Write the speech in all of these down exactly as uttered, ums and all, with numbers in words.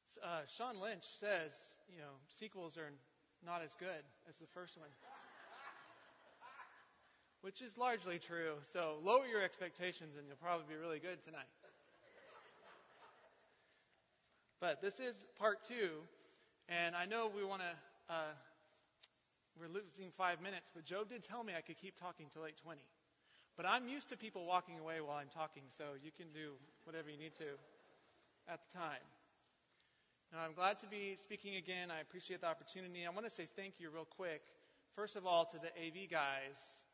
Uh, Sean Lynch says, you know, sequels are not as good as the first one, which is largely true. So lower your expectations and you'll probably be really good tonight. But this is part two, and I know we want to, uh, we're losing five minutes, but Joe did tell me I could keep talking till eight twenty. But I'm used to people walking away while I'm talking, so you can do whatever you need to at the time. Now, I'm glad to be speaking again. I appreciate the opportunity. I want to say thank you real quick. First of all, to the A V guys,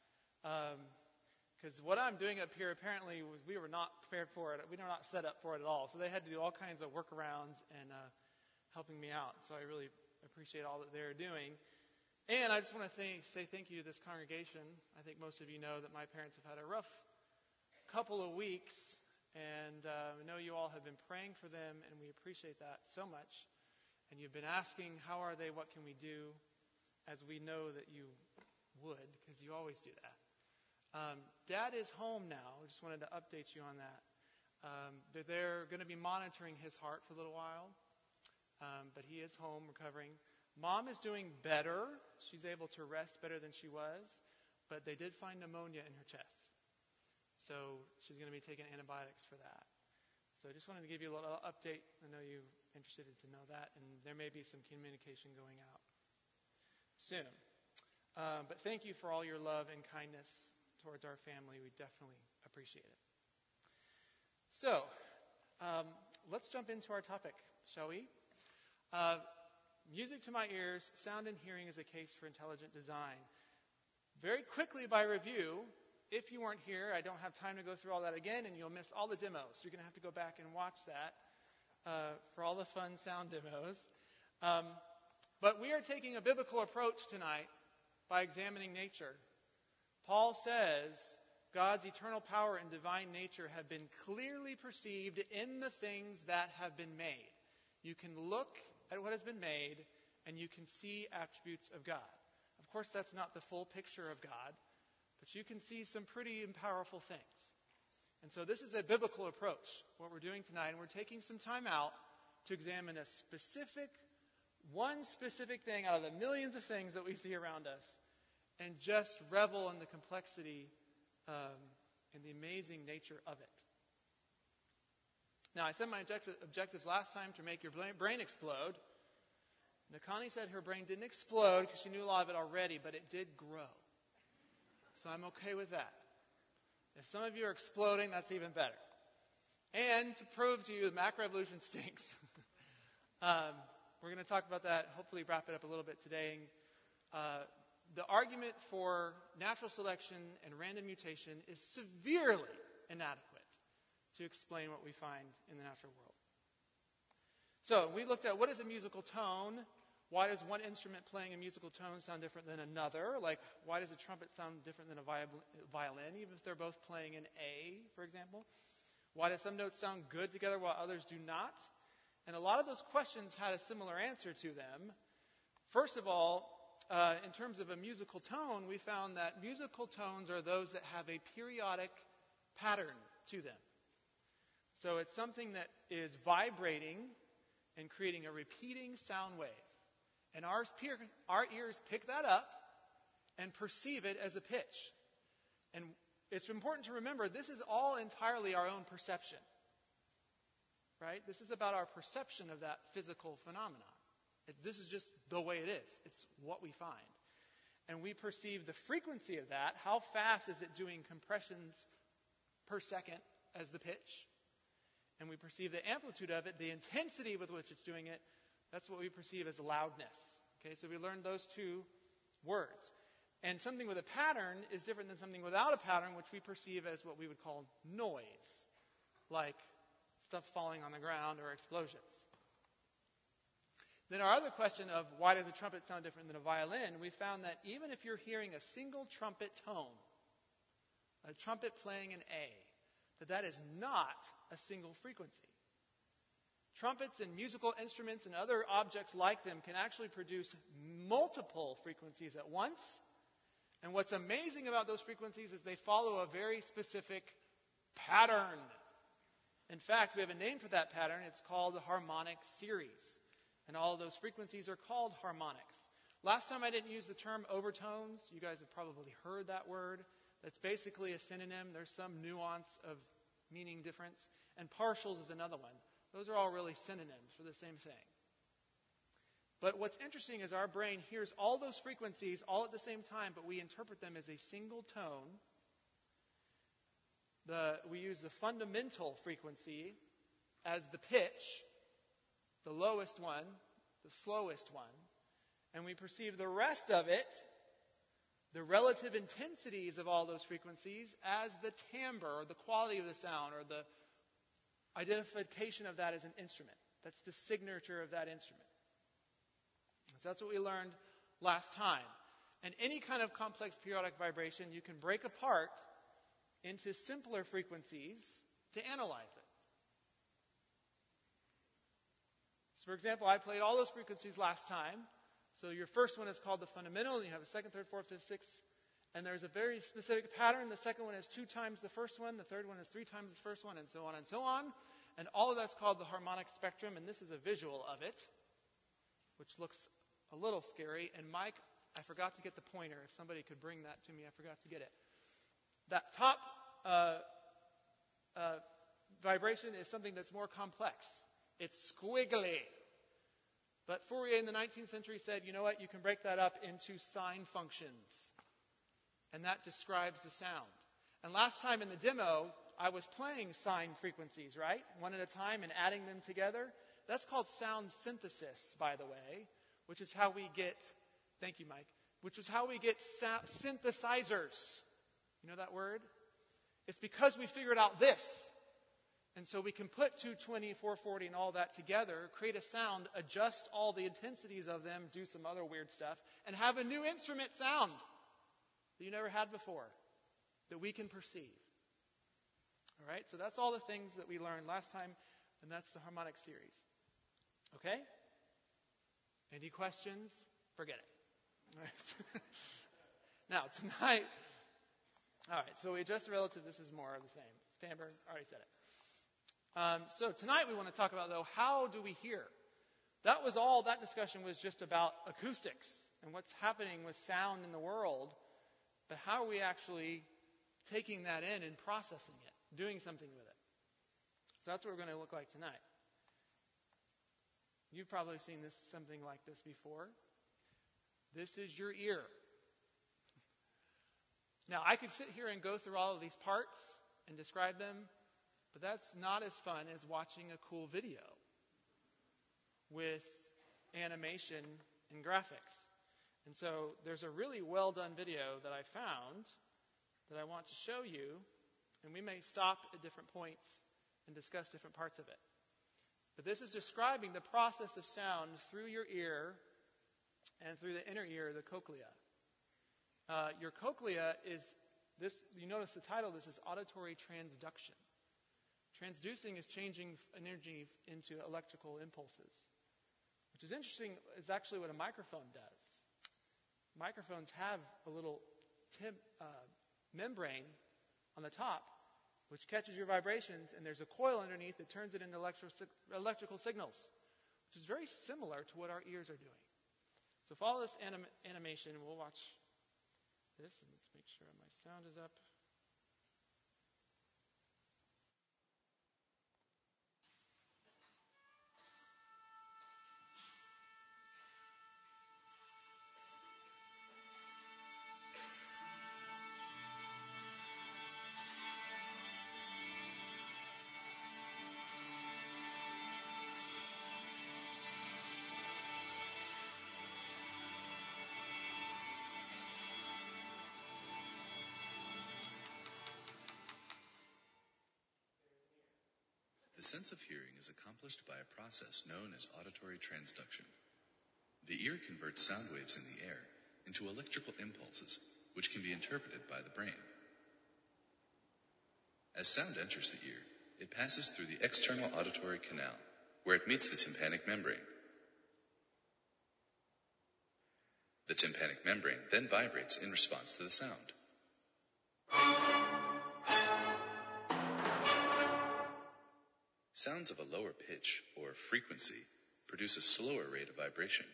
because um, what I'm doing up here, apparently, we were not prepared for it. We were not set up for it at all. So they had to do all kinds of workarounds and uh, helping me out. So I really appreciate all that they're doing. And I just want to thank, say thank you to this congregation. I think most of you know that my parents have had a rough couple of weeks. And uh, I know you all have been praying for them, and we appreciate that so much. And you've been asking, how are they, what can we do, as we know that you would, because you always do that. Um, Dad is home now. I just wanted to update you on that. Um, they're, they're going to be monitoring his heart for a little while, um, but he is home recovering. Mom is doing better. She's able to rest better than she was, but they did find pneumonia in her chest. So she's going to be taking antibiotics for that. So I just wanted to give you a little update. I know you're interested to know that, and there may be some communication going out soon. Um, but thank you for all your love and kindness towards our family. We definitely appreciate it. So um, let's jump into our topic, shall we? Uh, music to my ears, sound and hearing is a case for intelligent design. Very quickly by review, if you weren't here, I don't have time to go through all that again, and you'll miss all the demos. You're going to have to go back and watch that uh, for all the fun sound demos. Um, but we are taking a biblical approach tonight by examining nature. Paul says God's eternal power and divine nature have been clearly perceived in the things that have been made. You can look at what has been made, and you can see attributes of God. Of course, that's not the full picture of God, but you can see some pretty powerful things. And so this is a biblical approach, what we're doing tonight. And we're taking some time out to examine a specific, one specific thing out of the millions of things that we see around us, and just revel in the complexity um, and the amazing nature of it. Now, I said my objective, objectives last time to make your brain explode. Nakani said her brain didn't explode because she knew a lot of it already, but it did grow. So I'm okay with that. If some of you are exploding, that's even better. And to prove to you that macroevolution stinks, um, we're going to talk about that, hopefully wrap it up a little bit today. Uh, the argument for natural selection and random mutation is severely inadequate to explain what we find in the natural world. So we looked at what is a musical tone. Why does one instrument playing a musical tone sound different than another? Like, why does a trumpet sound different than a violin, even if they're both playing an A, for example? Why do some notes sound good together while others do not? And a lot of those questions had a similar answer to them. First of all, uh, in terms of a musical tone, we found that musical tones are those that have a periodic pattern to them. So it's something that is vibrating and creating a repeating sound wave. And our, our ears pick that up and perceive it as a pitch. And it's important to remember this is all entirely our own perception. Right? This is about our perception of that physical phenomenon. It, this is just the way it is. It's what we find. And we perceive the frequency of that. How fast is it doing compressions per second as the pitch? And we perceive the amplitude of it, the intensity with which it's doing it. That's what we perceive as loudness. Okay, so we learned those two words. And something with a pattern is different than something without a pattern, which we perceive as what we would call noise, like stuff falling on the ground or explosions. Then our other question of why does a trumpet sound different than a violin, we found that even if you're hearing a single trumpet tone, a trumpet playing an A, that that is not a single frequency. Trumpets and musical instruments and other objects like them can actually produce multiple frequencies at once. And what's amazing about those frequencies is they follow a very specific pattern. In fact, we have a name for that pattern. It's called the harmonic series. And all of those frequencies are called harmonics. Last time I didn't use the term overtones. You guys have probably heard that word. That's basically a synonym. There's some nuance of meaning difference. And partials is another one. Those are all really synonyms for the same thing. But what's interesting is our brain hears all those frequencies all at the same time, but we interpret them as a single tone. The, we use the fundamental frequency as the pitch, the lowest one, the slowest one, and we perceive the rest of it, the relative intensities of all those frequencies, as the timbre, or the quality of the sound, or the identification of that as an instrument. That's the signature of that instrument. So that's what we learned last time. And any kind of complex periodic vibration you can break apart into simpler frequencies to analyze it. So for example, I played all those frequencies last time. So your first one is called the fundamental, and you have a second, third, fourth, fifth, sixth, and there's a very specific pattern. The second one is two times the first one, the third one is three times the first one, and so on and so on. And all of that's called the harmonic spectrum, and this is a visual of it, which looks a little scary. And Mike, I forgot to get the pointer. If somebody could bring that to me, I forgot to get it. That top uh, uh, vibration is something that's more complex. It's squiggly. But Fourier in the nineteenth century said, you know what, you can break that up into sine functions. And that describes the sound. And last time in the demo, I was playing sine frequencies, right? One at a time and adding them together. That's called sound synthesis, by the way, which is how we get, thank you, Mike, which is how we get sa- synthesizers. You know that word? It's because we figured out this. And so we can put two twenty, four forty, and all that together, create a sound, adjust all the intensities of them, do some other weird stuff, and have a new instrument sound that you never had before, that we can perceive. All right? So that's all the things that we learned last time, and that's the harmonic series. Okay? Any questions? Forget it. All right. Now, tonight, all right, so we adjust the relative. This is more of the same. Stanberg already said it. Um, so tonight we want to talk about, though, how do we hear? That was all, that discussion was just about acoustics and what's happening with sound in the world. But how are we actually taking that in and processing it, doing something with it? So that's what we're going to look like tonight. You've probably seen this, something like this before. This is your ear. Now, I could sit here and go through all of these parts and describe them, but that's not as fun as watching a cool video with animation and graphics. And so there's a really well done video that I found that I want to show you, and we may stop at different points and discuss different parts of it. But this is describing the process of sound through your ear and through the inner ear, the cochlea. Uh, your cochlea is this, you notice the title of this is auditory transduction. Transducing is changing energy into electrical impulses, which is interesting. It's actually what a microphone does. Microphones have a little tim, uh, membrane on the top, which catches your vibrations, and there's a coil underneath that turns it into electro- electrical signals, which is very similar to what our ears are doing. So follow this anim- animation, and we'll watch this, and let's make sure my sound is up. The sense of hearing is accomplished by a process known as auditory transduction. The ear converts sound waves in the air into electrical impulses, which can be interpreted by the brain. As sound enters the ear, it passes through the external auditory canal, where it meets the tympanic membrane. The tympanic membrane then vibrates in response to the sound. Sounds of a lower pitch or frequency produce a slower rate of vibration,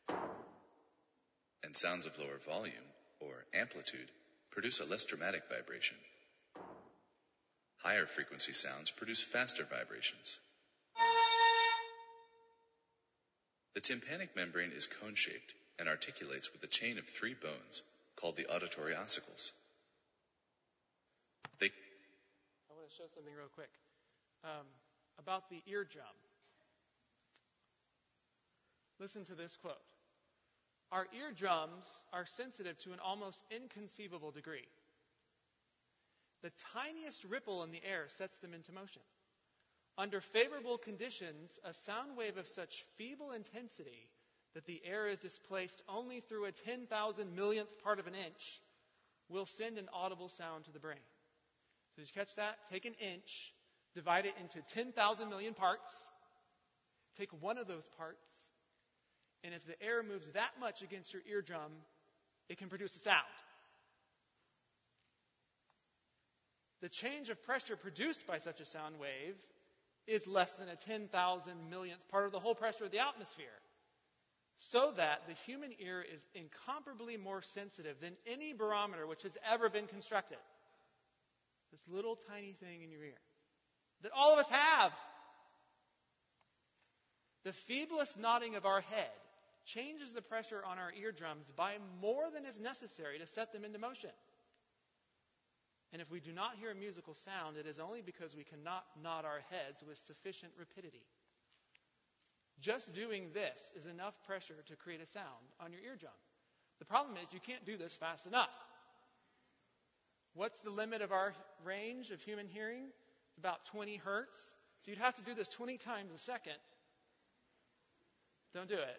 and sounds of lower volume or amplitude produce a less dramatic vibration. Higher frequency sounds produce faster vibrations. The tympanic membrane is cone-shaped and articulates with a chain of three bones called the auditory ossicles. They I want to show something real quick um, about the eardrum. Listen to this quote. Our eardrums are sensitive to an almost inconceivable degree. The tiniest ripple in the air sets them into motion. Under favorable conditions, a sound wave of such feeble intensity that the air is displaced only through a ten thousand millionth part of an inch will send an audible sound to the brain. So did you catch that? Take an inch, divide it into ten thousand million parts, take one of those parts, and if the air moves that much against your eardrum, it can produce a sound. The change of pressure produced by such a sound wave is less than a ten thousand millionth part of the whole pressure of the atmosphere. So that the human ear is incomparably more sensitive than any barometer which has ever been constructed. This little tiny thing in your ear that all of us have. The feeblest nodding of our head changes the pressure on our eardrums by more than is necessary to set them into motion. And if we do not hear a musical sound, it is only because we cannot nod our heads with sufficient rapidity. Just doing this is enough pressure to create a sound on your eardrum. The problem is you can't do this fast enough. What's the limit of our range of human hearing? It's about twenty hertz. So you'd have to do this twenty times a second. Don't do it.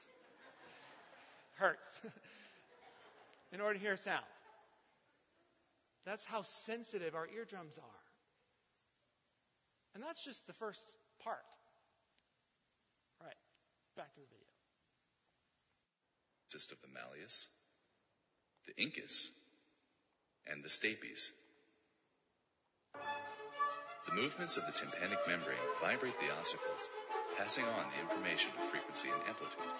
Hurts. In order to hear a sound. That's how sensitive our eardrums are. And that's just the first part. All right, back to the video. Consist of the malleus, the incus, and the stapes. The movements of the tympanic membrane vibrate the ossicles, passing on the information of frequency and amplitude.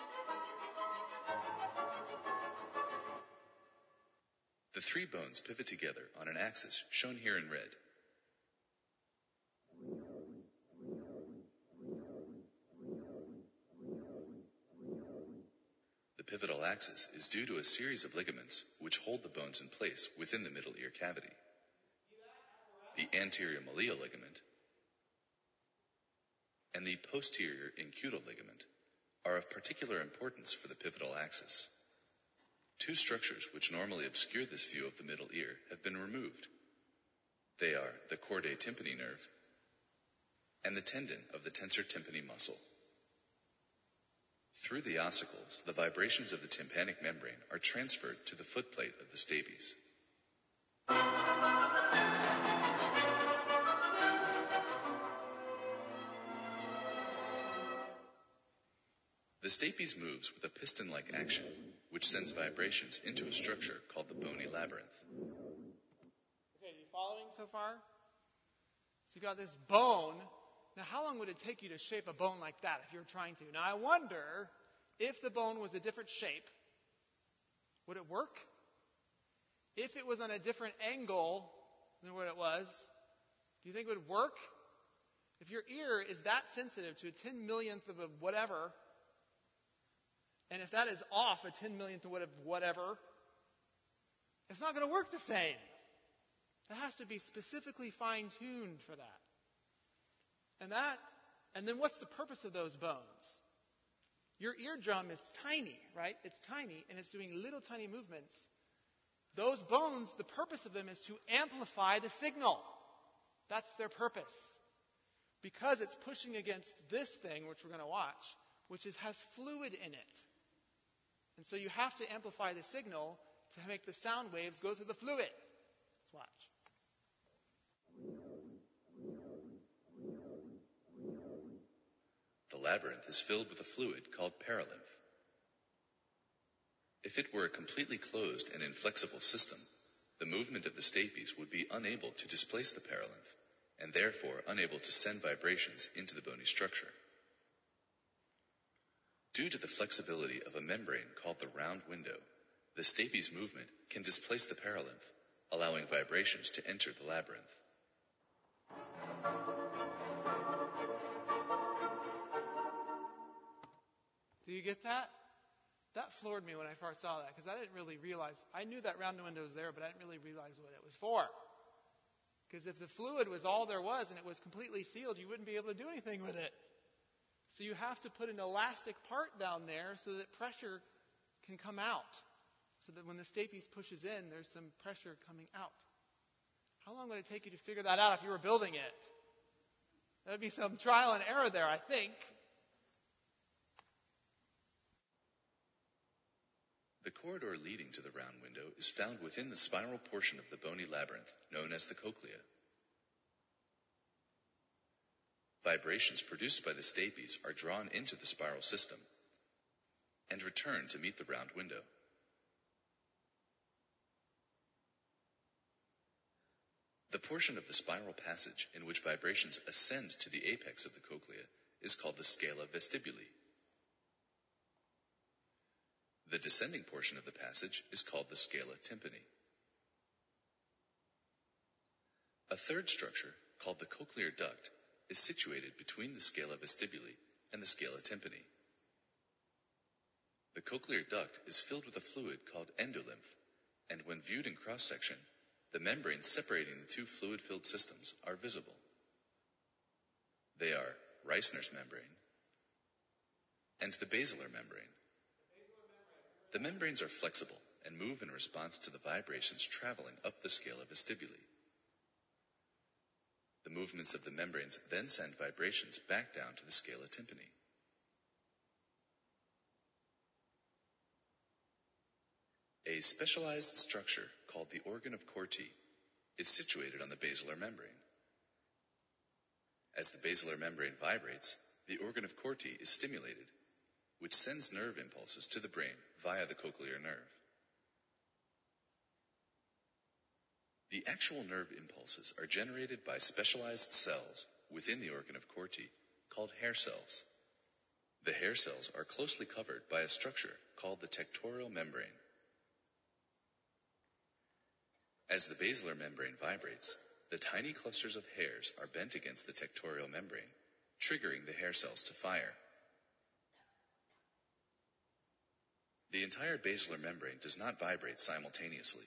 The three bones pivot together on an axis shown here in red. The pivotal axis is due to a series of ligaments which hold the bones in place within the middle ear cavity. The anterior malleal ligament and the posterior incutal ligament are of particular importance for the pivotal axis. Two structures which normally obscure this view of the middle ear have been removed. They are the chordae tympani nerve and the tendon of the tensor tympani muscle. Through the ossicles, the vibrations of the tympanic membrane are transferred to the footplate of the stapes. The stapes moves with a piston-like action, which sends vibrations into a structure called the bony labyrinth. Okay, are you following so far? So you got this bone. Now, how long would it take you to shape a bone like that if you were trying to? Now, I wonder if the bone was a different shape, would it work? If it was on a different angle than what it was, do you think it would work? If your ear is that sensitive to a ten millionth of a whatever, and if that is off a ten millionth of whatever, it's not going to work the same. It has to be specifically fine-tuned for that. And that, and then what's the purpose of those bones? Your eardrum is tiny, right? It's tiny, and it's doing little tiny movements. Those bones, the purpose of them is to amplify the signal. That's their purpose. Because it's pushing against this thing, which we're going to watch, which is, has fluid in it. And so you have to amplify the signal to make the sound waves go through the fluid. Let's watch. The labyrinth is filled with a fluid called perilymph. If it were a completely closed and inflexible system, the movement of the stapes would be unable to displace the perilymph, and therefore unable to send vibrations into the bony structure. Due to the flexibility of a membrane called the round window, the stapes movement can displace the perilymph, allowing vibrations to enter the labyrinth. Do you get that? That floored me when I first saw that, because I didn't really realize, I knew that round window was there, but I didn't really realize what it was for. Because if the fluid was all there was and it was completely sealed, you wouldn't be able to do anything with it. So you have to put an elastic part down there so that pressure can come out. So that when the stapes pushes in, there's some pressure coming out. How long would it take you to figure that out if you were building it? That would be some trial and error there, I think. The corridor leading to the round window is found within the spiral portion of the bony labyrinth, known as the cochlea. Vibrations produced by the stapes are drawn into the spiral system and return to meet the round window. The portion of the spiral passage in which vibrations ascend to the apex of the cochlea is called the scala vestibuli. The descending portion of the passage is called the scala tympani. A third structure, called the cochlear duct, is situated between the scala vestibuli and the scala tympani. The cochlear duct is filled with a fluid called endolymph, and when viewed in cross-section, the membranes separating the two fluid-filled systems are visible. They are Reissner's membrane and the basilar membrane. The membranes are flexible and move in response to the vibrations traveling up the scala vestibuli. The movements of the membranes then send vibrations back down to the scala tympani. A specialized structure called the organ of Corti is situated on the basilar membrane. As the basilar membrane vibrates, the organ of Corti is stimulated, which sends nerve impulses to the brain via the cochlear nerve. The actual nerve impulses are generated by specialized cells within the organ of Corti called hair cells. The hair cells are closely covered by a structure called the tectorial membrane. As the basilar membrane vibrates, the tiny clusters of hairs are bent against the tectorial membrane, triggering the hair cells to fire. The entire basilar membrane does not vibrate simultaneously.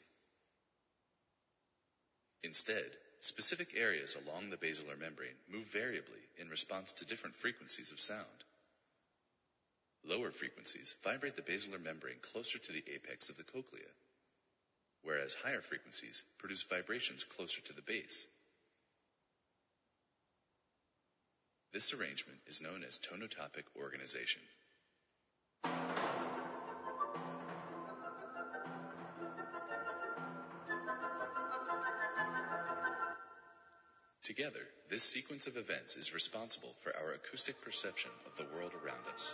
Instead, specific areas along the basilar membrane move variably in response to different frequencies of sound. Lower frequencies vibrate the basilar membrane closer to the apex of the cochlea, whereas higher frequencies produce vibrations closer to the base. This arrangement is known as tonotopic organization. Together, this sequence of events is responsible for our acoustic perception of the world around us.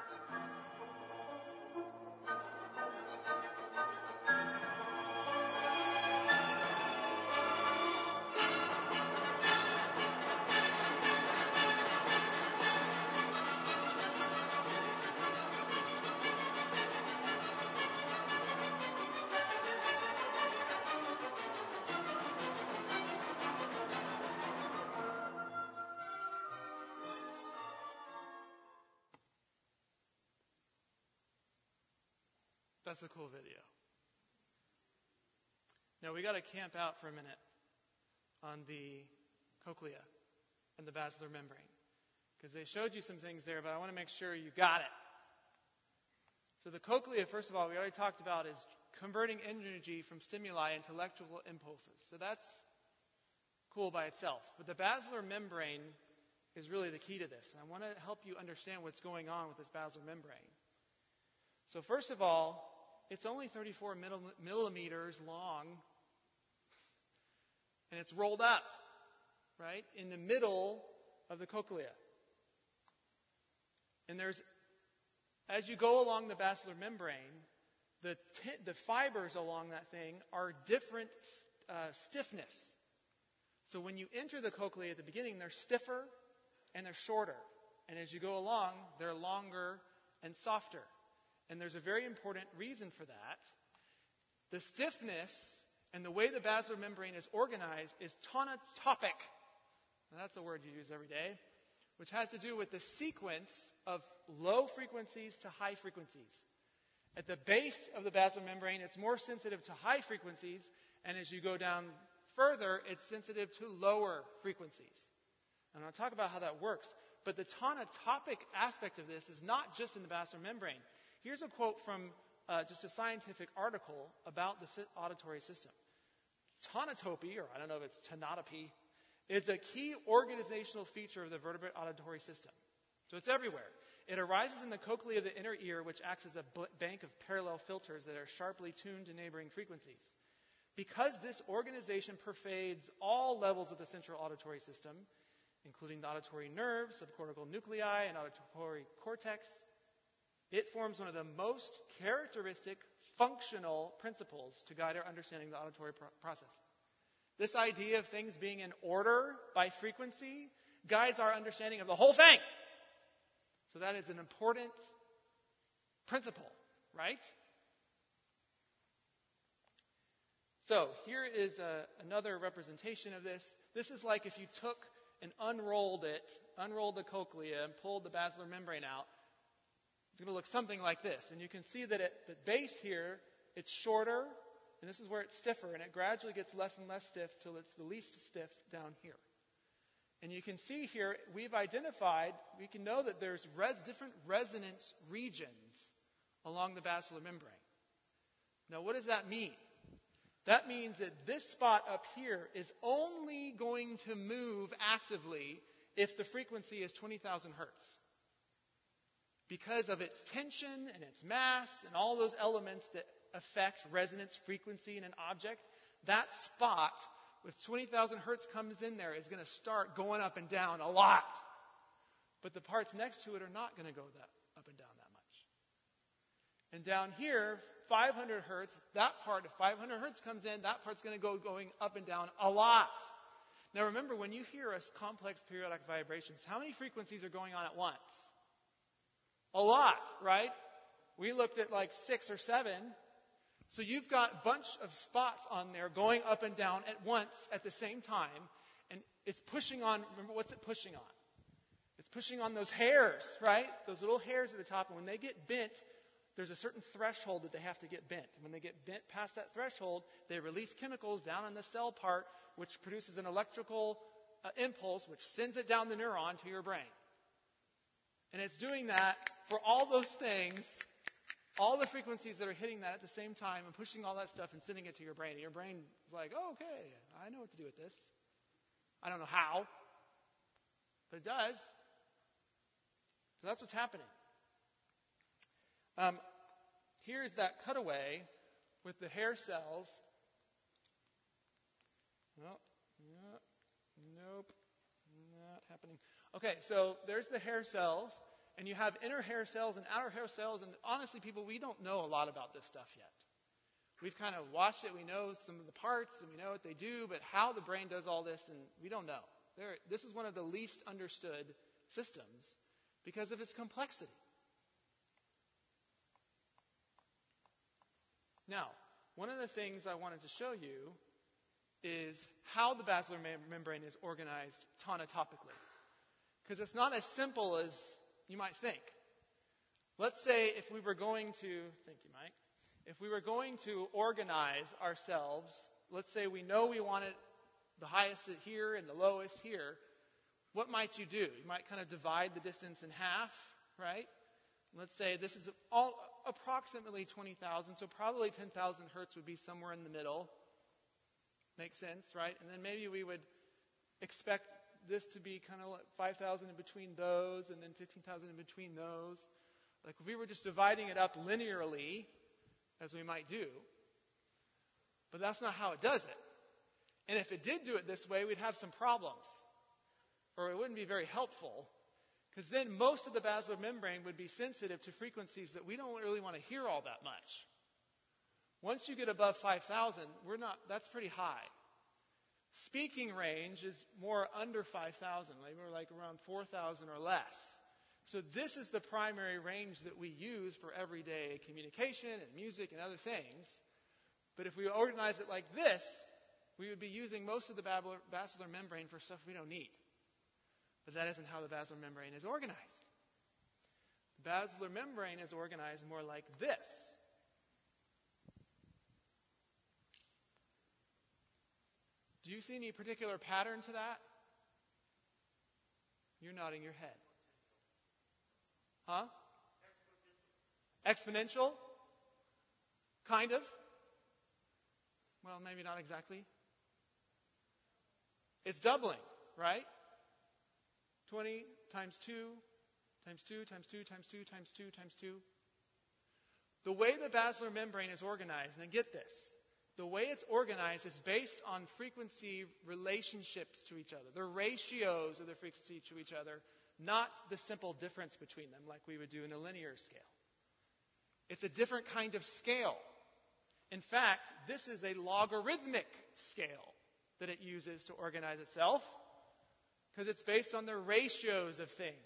That's a cool video. Now we got to camp out for a minute on the cochlea and the basilar membrane, because they showed you some things there, but I want to make sure you got it. So the cochlea, first of all, we already talked about, is converting energy from stimuli into electrical impulses. So that's cool by itself. But the basilar membrane is really the key to this. And I want to help you understand what's going on with this basilar membrane. So first of all, it's only thirty-four millimeters long, and it's rolled up, right, in the middle of the cochlea. And there's, as you go along the basilar membrane, the t- the fibers along that thing are different uh, stiffness. So when you enter the cochlea at the beginning, they're stiffer and they're shorter. And as you go along, they're longer and softer. And there's a very important reason for that. The stiffness and the way the basilar membrane is organized is tonotopic. Now, that's a word you use every day, which has to do with the sequence of low frequencies to high frequencies. At the base of the basilar membrane, it's more sensitive to high frequencies, and as you go down further, it's sensitive to lower frequencies. I'm going to talk about how that works. But the tonotopic aspect of this is not just in the basilar membrane. Here's a quote from uh, just a scientific article about the auditory system. Tonotopy, or I don't know if it's tonotopy, is a key organizational feature of the vertebrate auditory system. So it's everywhere. It arises in the cochlea of the inner ear, which acts as a bl- bank of parallel filters that are sharply tuned to neighboring frequencies. Because this organization pervades all levels of the central auditory system, including the auditory nerves, subcortical nuclei, and auditory cortex, it forms one of the most characteristic functional principles to guide our understanding of the auditory pro- process. This idea of things being in order by frequency guides our understanding of the whole thing. So that is an important principle, right? So here is a, another representation of this. This is like if you took and unrolled it, unrolled the cochlea and pulled the basilar membrane out. It's going to look something like this. And you can see that at the base here, it's shorter, and this is where it's stiffer, and it gradually gets less and less stiff till it's the least stiff down here. And you can see here, we've identified, we can know that there's res, different resonance regions along the basilar membrane. Now, what does that mean? That means that this spot up here is only going to move actively if the frequency is twenty thousand hertz. Because of its tension and its mass and all those elements that affect resonance frequency in an object, that spot, if twenty thousand hertz comes in there, is going to start going up and down a lot. But the parts next to it are not going to go that up and down that much. And down here, five hundred hertz, that part, if five hundred hertz comes in, that part's going to go going up and down a lot. Now remember, when you hear a complex periodic vibrations, how many frequencies are going on at once? A lot, right? We looked at like six or seven. So you've got a bunch of spots on there going up and down at once at the same time. And it's pushing on, remember, what's it pushing on? It's pushing on those hairs, right? Those little hairs at the top. And when they get bent, there's a certain threshold that they have to get bent. And when they get bent past that threshold, they release chemicals down in the cell part, which produces an electrical uh, impulse, which sends it down the neuron to your brain. And it's doing that for all those things, all the frequencies that are hitting that at the same time and pushing all that stuff and sending it to your brain. And your brain is like, oh, okay, I know what to do with this. I don't know how, but it does. So that's what's happening. Um, here's that cutaway with the hair cells. Nope, nope, nope, not happening. Okay, so there's the hair cells, and you have inner hair cells and outer hair cells, and honestly, people, we don't know a lot about this stuff yet. We've kind of watched it, we know some of the parts, and we know what they do, but how the brain does all this, and we don't know. There, this is one of the least understood systems because of its complexity. Now, one of the things I wanted to show you is how the basilar mem- membrane is organized tonotopically. Because it's not as simple as you might think. Let's say if we were going to, thank you, Mike, if we were going to organize ourselves, let's say we know we wanted the highest here and the lowest here, what might you do? You might kind of divide the distance in half, right? Let's say this is all approximately twenty thousand, so probably ten thousand hertz would be somewhere in the middle. Makes sense, right? And then maybe we would expect this to be kind of like five thousand in between those, and then fifteen thousand in between those. Like if we were just dividing it up linearly, as we might do. But that's not how it does it. And if it did do it this way, we'd have some problems. Or it wouldn't be very helpful. Because then most of the basilar membrane would be sensitive to frequencies that we don't really want to hear all that much. Once you get above five thousand, we're not, that's pretty high. Speaking range is more under five thousand, like we're like around four thousand or less. So this is the primary range that we use for everyday communication and music and other things. But if we organize it like this, we would be using most of the basilar membrane for stuff we don't need. But that isn't how the basilar membrane is organized. The basilar membrane is organized more like this. Do you see any particular pattern to that? You're nodding your head. Huh? Exponential? Kind of. Well, maybe not exactly. It's doubling, right? twenty times two, times two, times two, times two, times two, times two. The way the basilar membrane is organized, and get this, the way it's organized is based on frequency relationships to each other, the ratios of the frequency to each other, not the simple difference between them like we would do in a linear scale. It's a different kind of scale. In fact, this is a logarithmic scale that it uses to organize itself because it's based on the ratios of things.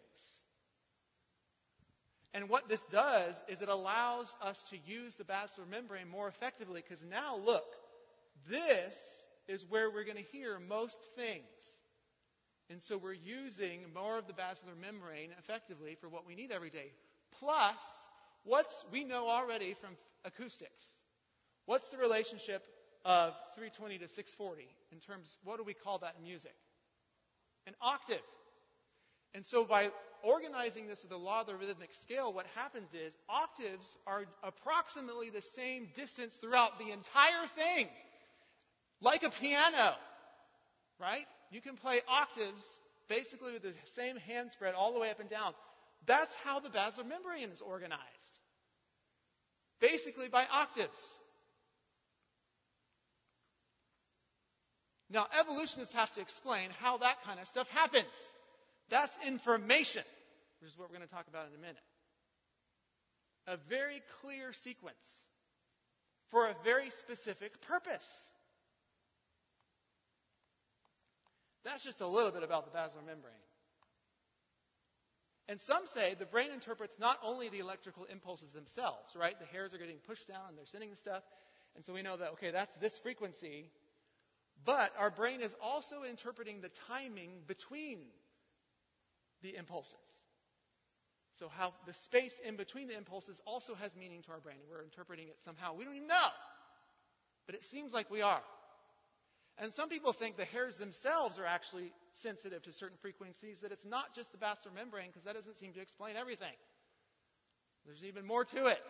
And what this does is it allows us to use the basilar membrane more effectively because now, look, this is where we're going to hear most things. And so we're using more of the basilar membrane effectively for what we need every day. Plus, what's we know already from acoustics. What's the relationship of three twenty to six forty in terms, what do we call that in music? An octave. And so by organizing this with a logarithmic scale, what happens is octaves are approximately the same distance throughout the entire thing. Like a piano, right? You can play octaves basically with the same hand spread all the way up and down. That's how the basilar membrane is organized. Basically by octaves. Now, evolutionists have to explain how that kind of stuff happens. That's information, which is what we're going to talk about in a minute. A very clear sequence for a very specific purpose. That's just a little bit about the basilar membrane. And some say the brain interprets not only the electrical impulses themselves, right? The hairs are getting pushed down and they're sending the stuff. And so we know that, okay, that's this frequency. But our brain is also interpreting the timing between the impulses. So how the space in between the impulses also has meaning to our brain. We're interpreting it somehow. We don't even know. But it seems like we are. And some people think the hairs themselves are actually sensitive to certain frequencies, that it's not just the basilar membrane, because that doesn't seem to explain everything. There's even more to it.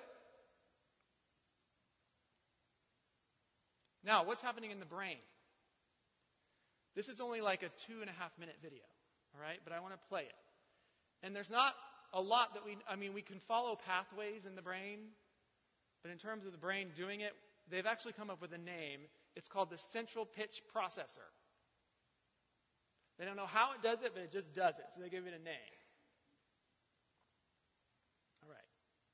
Now, what's happening in the brain? This is only like a two and a half minute video, all right? But I want to play it. And there's not a lot that we, I mean, we can follow pathways in the brain, but in terms of the brain doing it, they've actually come up with a name. It's called the central pitch processor. They don't know how it does it, but it just does it. So they give it a name. All right.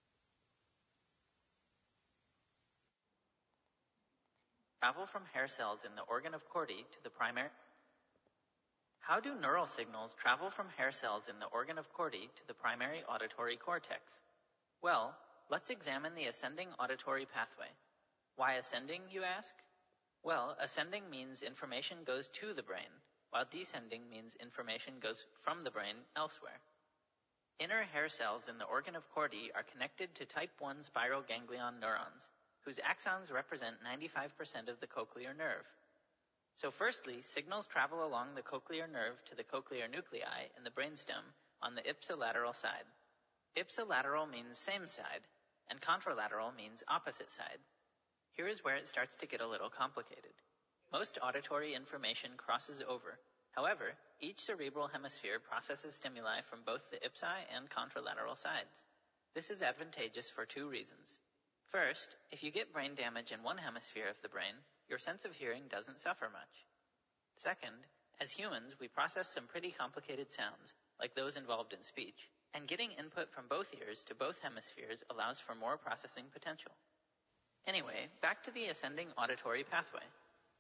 Travel from hair cells in the organ of Corti to the primary. How do neural signals travel from hair cells in the organ of Corti to the primary auditory cortex? Well, let's examine the ascending auditory pathway. Why ascending, you ask? Well, ascending means information goes to the brain, while descending means information goes from the brain elsewhere. Inner hair cells in the organ of Corti are connected to type one spiral ganglion neurons, whose axons represent ninety-five percent of the cochlear nerve. So firstly, signals travel along the cochlear nerve to the cochlear nuclei in the brainstem on the ipsilateral side. Ipsilateral means same side, and contralateral means opposite side. Here is where it starts to get a little complicated. Most auditory information crosses over. However, each cerebral hemisphere processes stimuli from both the ipsi and contralateral sides. This is advantageous for two reasons. First, if you get brain damage in one hemisphere of the brain, your sense of hearing doesn't suffer much. Second, as humans, we process some pretty complicated sounds, like those involved in speech, and getting input from both ears to both hemispheres allows for more processing potential. Anyway, back to the ascending auditory pathway.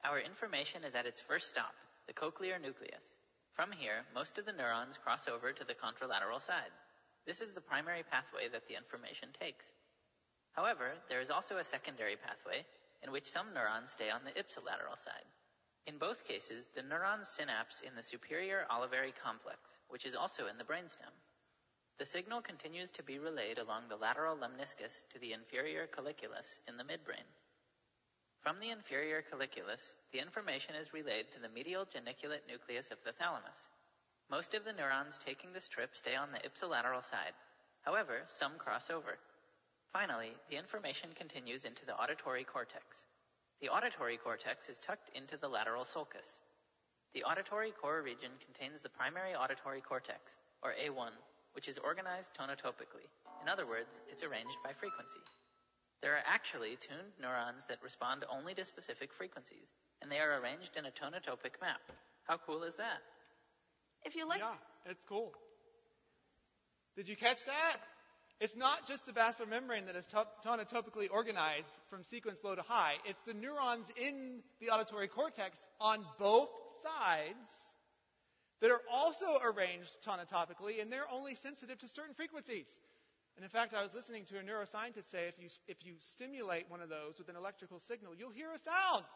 Our information is at its first stop, the cochlear nucleus. From here, most of the neurons cross over to the contralateral side. This is the primary pathway that the information takes. However, there is also a secondary pathway in which some neurons stay on the ipsilateral side. In both cases, the neuron synapse in the superior olivary complex, which is also in the brainstem. The signal continues to be relayed along the lateral lemniscus to the inferior colliculus in the midbrain. From the inferior colliculus, the information is relayed to the medial geniculate nucleus of the thalamus. Most of the neurons taking this trip stay on the ipsilateral side. However, some cross over. Finally, the information continues into the auditory cortex. The auditory cortex is tucked into the lateral sulcus. The auditory core region contains the primary auditory cortex, or A one, which is organized tonotopically. In other words, it's arranged by frequency. There are actually tuned neurons that respond only to specific frequencies, and they are arranged in a tonotopic map. How cool is that? If you like... Yeah, it's cool. Did you catch that? It's not just the basal membrane that is to- tonotopically organized from sequence low to high. It's the neurons in the auditory cortex on both sides that are also arranged tonotopically, and they're only sensitive to certain frequencies. And in fact, I was listening to a neuroscientist say if you, if you stimulate one of those with an electrical signal, you'll hear a sound.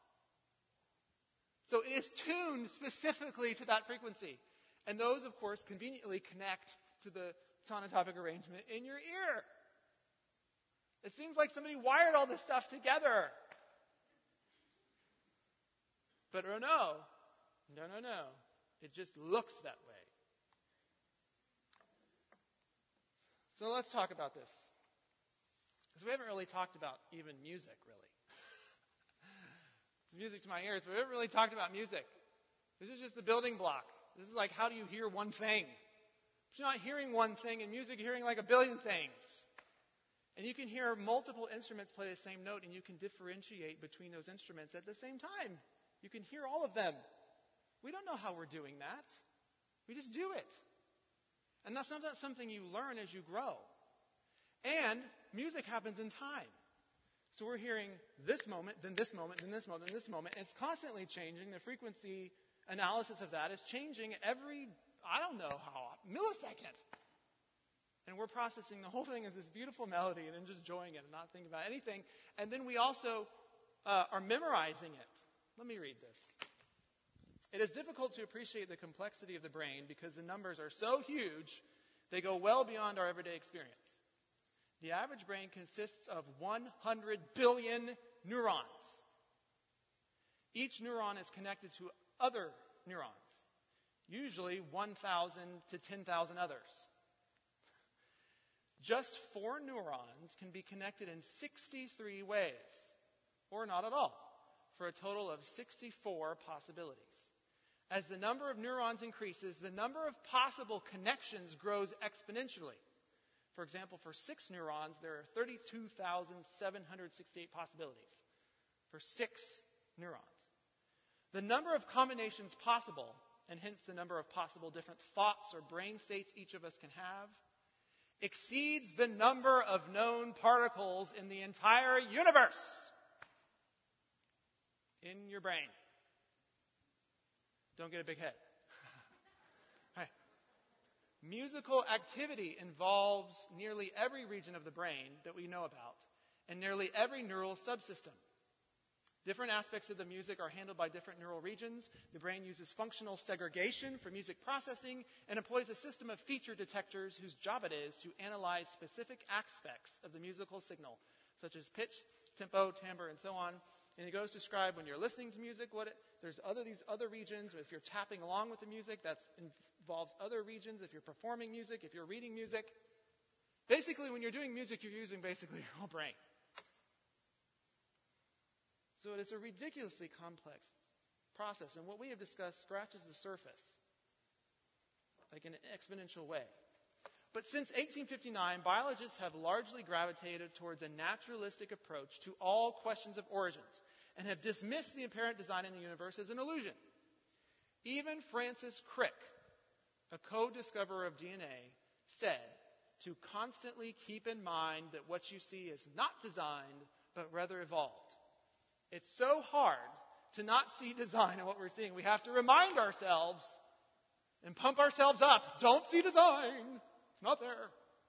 So it is tuned specifically to that frequency. And those, of course, conveniently connect to the tonotopic arrangement in your ear. It seems like somebody wired all this stuff together. But oh no, no, no, no. It just looks that way. So let's talk about this. Because we haven't really talked about even music, really. It's music to my ears, but we haven't really talked about music. This is just the building block. This is like, how do you hear one thing? But you're not hearing one thing in music, you're hearing like a billion things. And you can hear multiple instruments play the same note, and you can differentiate between those instruments at the same time. You can hear all of them. We don't know how we're doing that. We just do it. And that's not something you learn as you grow. And music happens in time. So we're hearing this moment, then this moment, then this moment, then this moment. And it's constantly changing. The frequency analysis of that is changing every, I don't know how, millisecond. And we're processing the whole thing as this beautiful melody and then just enjoying it and not thinking about anything. And then we also uh, are memorizing it. Let me read this. It is difficult to appreciate the complexity of the brain because the numbers are so huge, they go well beyond our everyday experience. The average brain consists of one hundred billion neurons. Each neuron is connected to other neurons, usually one thousand to ten thousand others. Just four neurons can be connected in sixty-three ways, or not at all, for a total of sixty-four possibilities. As the number of neurons increases, the number of possible connections grows exponentially. For example, for six neurons, there are thirty-two thousand seven hundred sixty-eight possibilities for six neurons. The number of combinations possible, and hence the number of possible different thoughts or brain states each of us can have, exceeds the number of known particles in the entire universe in your brain. Don't get a big head. Right. Musical activity involves nearly every region of the brain that we know about and nearly every neural subsystem. Different aspects of the music are handled by different neural regions. The brain uses functional segregation for music processing and employs a system of feature detectors whose job it is to analyze specific aspects of the musical signal, such as pitch, tempo, timbre, and so on. And it goes to describe when you're listening to music, what it, there's other these other regions. If you're tapping along with the music, that involves other regions. If you're performing music, if you're reading music. Basically, when you're doing music, you're using basically your whole brain. So it's a ridiculously complex process. And what we have discussed scratches the surface, like in an exponential way. But since eighteen fifty-nine, biologists have largely gravitated towards a naturalistic approach to all questions of origins and have dismissed the apparent design in the universe as an illusion. Even Francis Crick, a co-discoverer of D N A, said to constantly keep in mind that what you see is not designed, but rather evolved. It's so hard to not see design in what we're seeing. We have to remind ourselves and pump ourselves up. Don't see design. It's not there.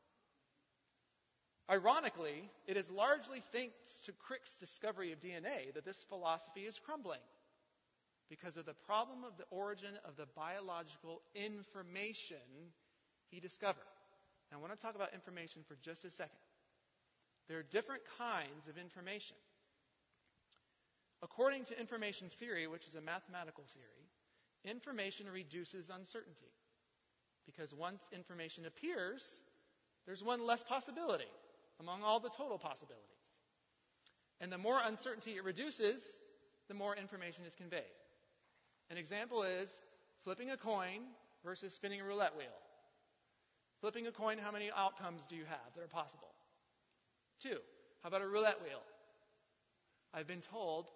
Ironically, it is largely thanks to Crick's discovery of D N A that this philosophy is crumbling, because of the problem of the origin of the biological information he discovered. And I want to talk about information for just a second. There are different kinds of information. According to information theory, which is a mathematical theory, information reduces uncertainty, because once information appears, there's one less possibility among all the total possibilities. And the more uncertainty it reduces, the more information is conveyed. An example is flipping a coin versus spinning a roulette wheel. Flipping a coin, how many outcomes do you have that are possible? Two. How about a roulette wheel? I've been told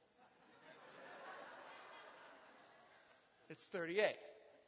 it's thirty-eight.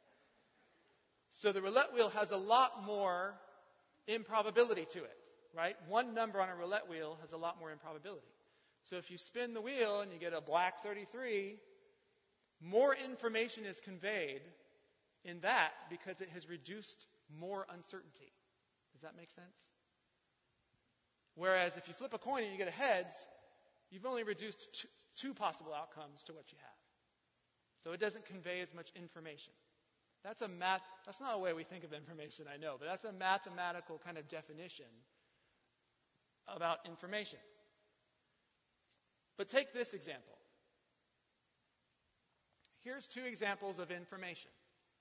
So the roulette wheel has a lot more improbability to it, right? One number on a roulette wheel has a lot more improbability. So if you spin the wheel and you get a black thirty-three, more information is conveyed in that because it has reduced more uncertainty. Does that make sense? Whereas if you flip a coin and you get a heads, you've only reduced two, two possible outcomes to what you have. So it doesn't convey as much information. That's a math, that's not a way we think of information, I know, but that's a mathematical kind of definition about information. But take this example. Here's two examples of information.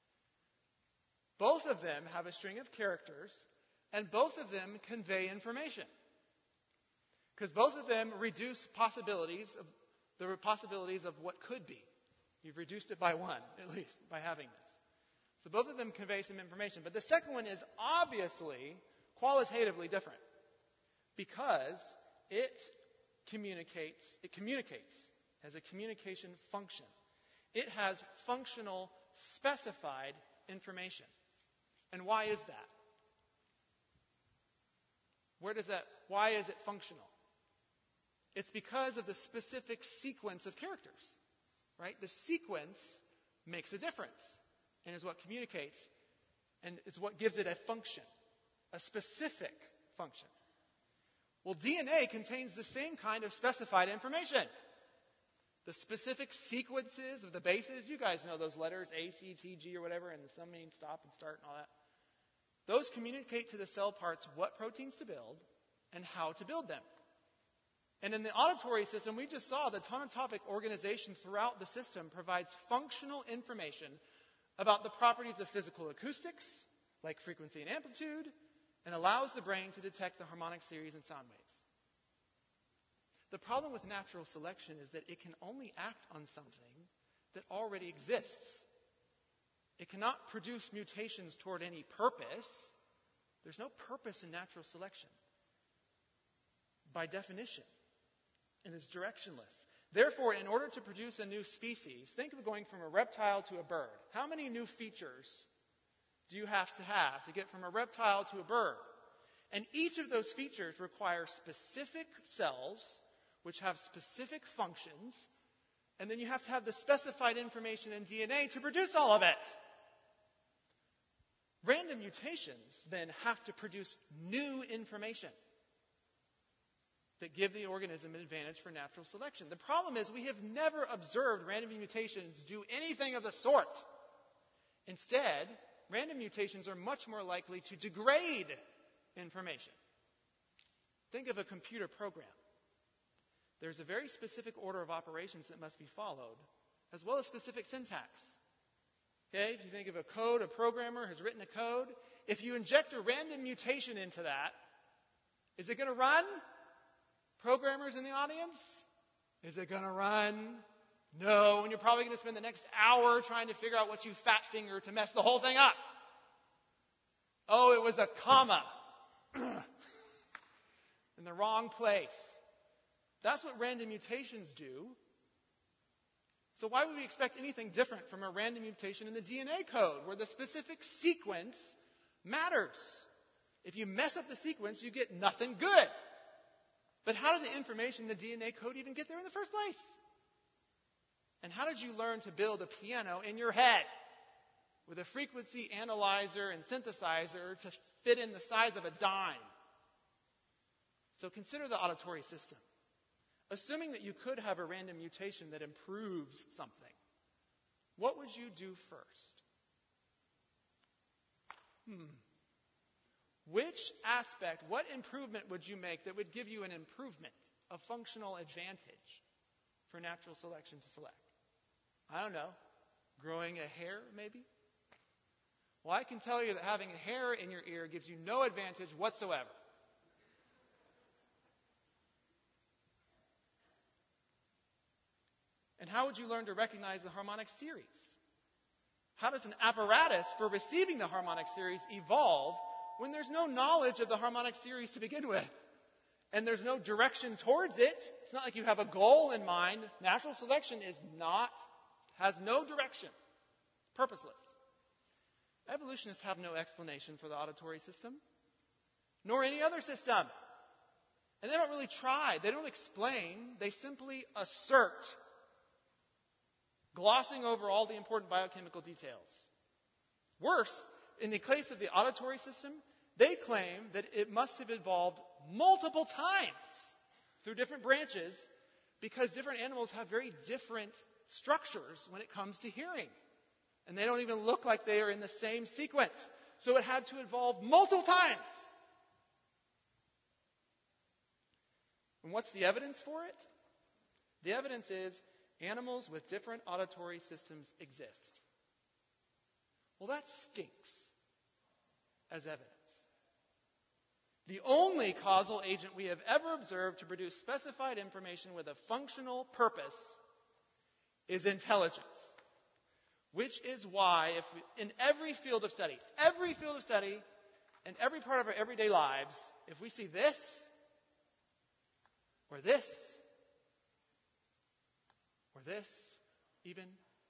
Both of them have a string of characters, and both of them convey information. Because both of them reduce possibilities of the possibilities of what could be. You've reduced it by one, at least, by having this. So both of them convey some information. But the second one is obviously qualitatively different, because it communicates, it communicates as a communication function. It has functional, specified information. And why is that? Where does that, why is it functional? It's because of the specific sequence of characters, right? The sequence makes a difference and is what communicates, and it's what gives it a function, a specific function. Well, D N A contains the same kind of specified information. The specific sequences of the bases, you guys know those letters, A, C, T, G, or whatever, and some mean stop and start and all that. Those communicate to the cell parts what proteins to build and how to build them. And in the auditory system, we just saw the tonotopic organization throughout the system provides functional information about the properties of physical acoustics, like frequency and amplitude, and allows the brain to detect the harmonic series and sound waves. The problem with natural selection is that it can only act on something that already exists. It cannot produce mutations toward any purpose. There's no purpose in natural selection, by definition, and it's directionless. Therefore, in order to produce a new species, think of going from a reptile to a bird. How many new features do you have to have to get from a reptile to a bird? And each of those features requires specific cells which have specific functions, and then you have to have the specified information in D N A to produce all of it. Random mutations then have to produce new information that give the organism an advantage for natural selection. The problem is we have never observed random mutations do anything of the sort. Instead, random mutations are much more likely to degrade information. Think of a computer program. There's a very specific order of operations that must be followed, as well as specific syntax. Okay, if you think of a code, a programmer has written a code. If you inject a random mutation into that, is it going to run? Programmers in the audience? Is it going to run? No, and you're probably going to spend the next hour trying to figure out what you fat finger to mess the whole thing up. Oh, it was a comma in the wrong place. That's what random mutations do. So why would we expect anything different from a random mutation in the D N A code, where the specific sequence matters? If you mess up the sequence, you get nothing good. But how did the information in the D N A code even get there in the first place? And how did you learn to build a piano in your head with a frequency analyzer and synthesizer to fit in the size of a dime? So consider the auditory system. Assuming that you could have a random mutation that improves something, what would you do first? Hmm. Which aspect, what improvement would you make that would give you an improvement, a functional advantage for natural selection to select? I don't know. Growing a hair, maybe? Well, I can tell you that having a hair in your ear gives you no advantage whatsoever. And how would you learn to recognize the harmonic series? How does an apparatus for receiving the harmonic series evolve when there's no knowledge of the harmonic series to begin with? And there's no direction towards it. It's not like you have a goal in mind. Natural selection is not, has no direction. It's purposeless. Evolutionists have no explanation for the auditory system, nor any other system. And they don't really try. They don't explain. They simply assert, glossing over all the important biochemical details. Worse, in the case of the auditory system, they claim that it must have evolved multiple times through different branches because different animals have very different structures when it comes to hearing. And they don't even look like they are in the same sequence. So it had to evolve multiple times. And what's the evidence for it? The evidence is animals with different auditory systems exist. Well, that stinks as evidence. The only causal agent we have ever observed to produce specified information with a functional purpose is intelligence. Which is why, if we, in every field of study, every field of study, and every part of our everyday lives, if we see this, or this, or this, even,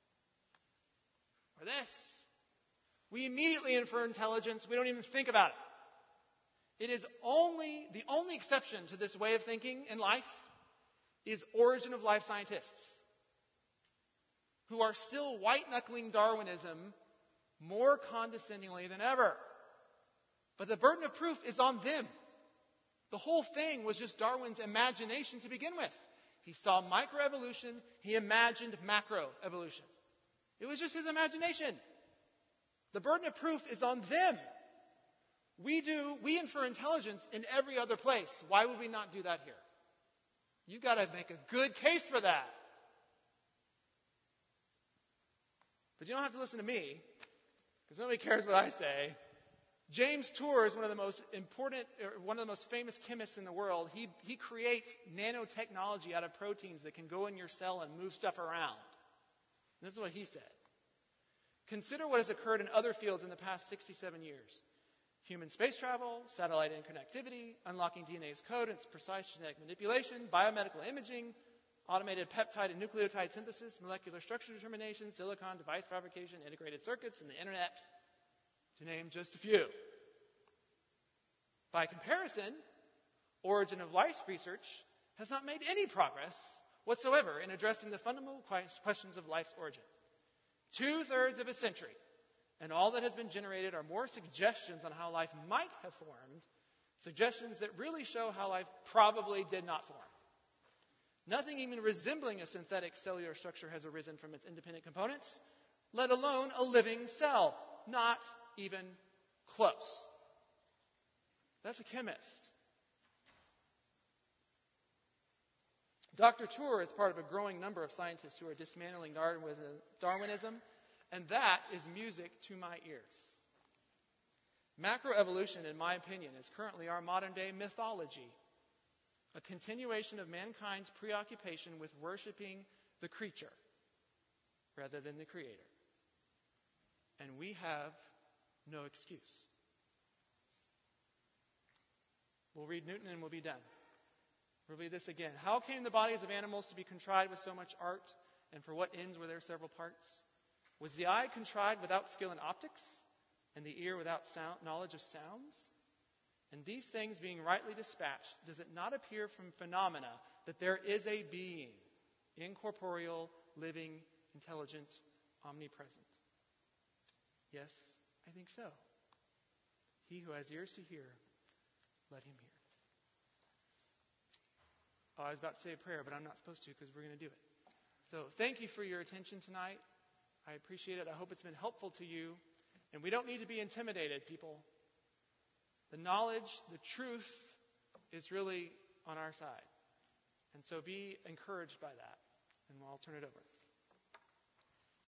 or this, we immediately infer intelligence. We don't even think about it. It is only, the only exception to this way of thinking in life is origin of life scientists, who are still white-knuckling Darwinism more condescendingly than ever. But the burden of proof is on them. The whole thing was just Darwin's imagination to begin with. He saw microevolution, he imagined macroevolution. It was just his imagination. The burden of proof is on them. We do, we infer intelligence in every other place. Why would we not do that here? You've got to make a good case for that. But you don't have to listen to me, because nobody cares what I say. James Tour is one of the most important, one of the most famous chemists in the world. He, he creates nanotechnology out of proteins that can go in your cell and move stuff around. And this is what he said. Consider what has occurred in other fields in the past sixty-seven years. Human space travel, satellite interconnectivity, unlocking D N A's code and its precise genetic manipulation, biomedical imaging, automated peptide and nucleotide synthesis, molecular structure determination, silicon device fabrication, integrated circuits, and the internet, to name just a few. By comparison, origin of life research has not made any progress whatsoever in addressing the fundamental questions of life's origin. Two-thirds of a century, and all that has been generated are more suggestions on how life might have formed, suggestions that really show how life probably did not form. Nothing even resembling a synthetic cellular structure has arisen from its independent components, let alone a living cell. Not even close. That's a chemist. Doctor Tour is part of a growing number of scientists who are dismantling Darwinism, and that is music to my ears. Macroevolution, in my opinion, is currently our modern-day mythology, a continuation of mankind's preoccupation with worshiping the creature rather than the creator. And we have no excuse. We'll read Newton and we'll be done. We'll read this again. How came the bodies of animals to be contrived with so much art, and for what ends were their several parts? Was the eye contrived without skill in optics, and the ear without sound, knowledge of sounds? And these things being rightly dispatched, does it not appear from phenomena that there is a being, incorporeal, living, intelligent, omnipresent? Yes, I think so. He who has ears to hear, let him hear. Oh, I was about to say a prayer, but I'm not supposed to because we're going to do it. So thank you for your attention tonight. I appreciate it. I hope it's been helpful to you. And we don't need to be intimidated, people. The knowledge, the truth is really on our side. And so be encouraged by that. And I'll turn it over.